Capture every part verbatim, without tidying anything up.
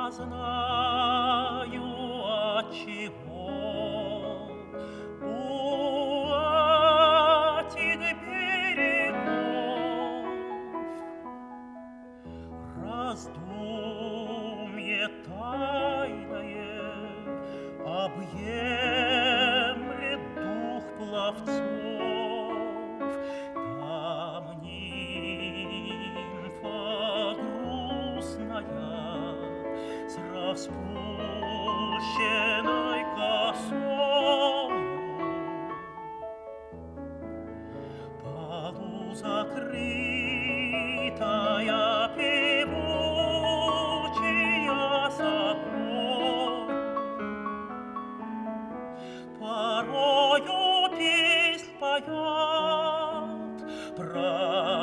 знаю отчего у этих берегов раздумье тайное объемлет дух пловцов. Там нимфа грустная с распущенной косою, полузакрытая певучая собой, порою песнь поет про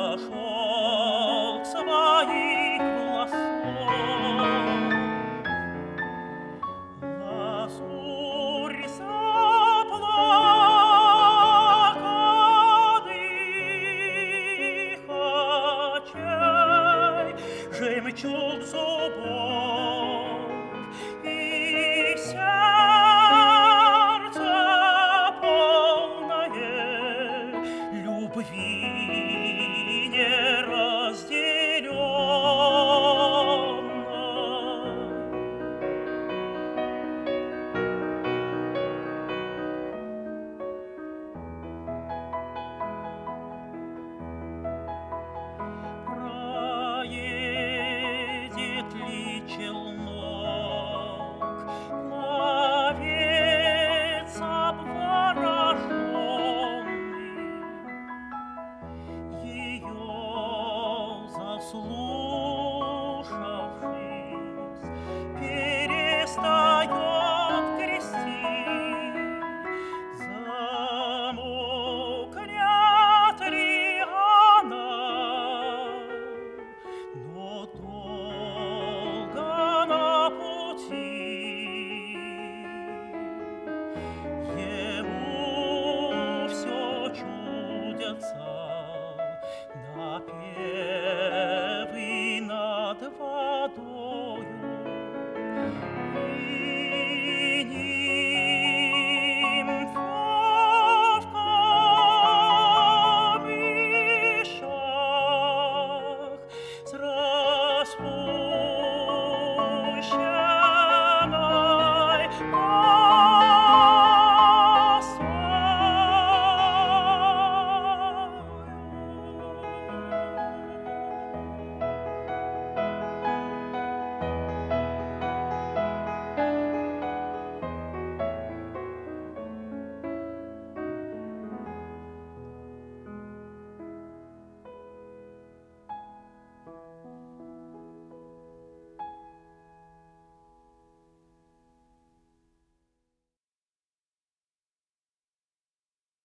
шелк своих волосов. Лазурь заплаканных очей, жемчуг зубов и сердце полное любви неразделенной. Проедет ли челнок пловец обвороженный, ее заслушавшись, перестает грести? Замолкнет ли она, но долго на пути? Ему все чудятся